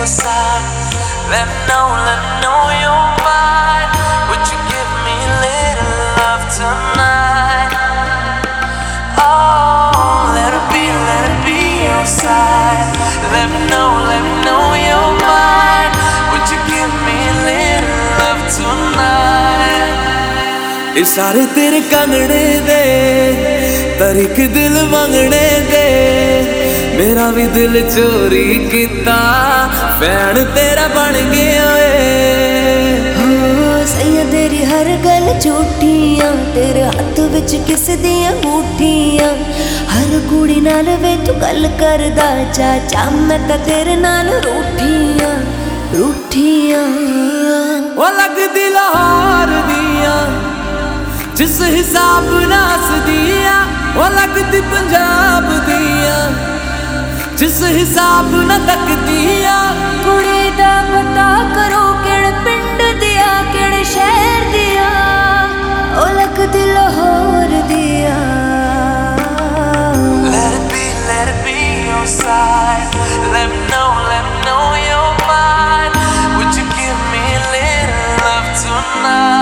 your side. Let me know you're mine. Would you give me a little love tonight? Oh, let it be your side. Let me know you're mine. Would you give me a little love tonight? ये सारे तेरे कंगने दे तरीक दिल मंगने दे मेरा भी दिल चोरी किता फैन तेरा बन गया सैया तेरी हर गल झूठियां तेरे हाथ विच किस दियां मुठियां हर कुड़ी नाल वे तू गल करदा चाचा मैं तां तेरे नाल रूठियां रूठियां वो लगदी लाहौर दियां जिस हिसाब नास दिया वो लगदी पंजाब दिया जिस हिसाब न तक दिया कुड़ी दा पता करो किहड़े पिंड दिया किहड़े शहर दिया ओ लगदी लाहौर दिया Let it be your side. Let me know you're mine. Would you give me a little love tonight?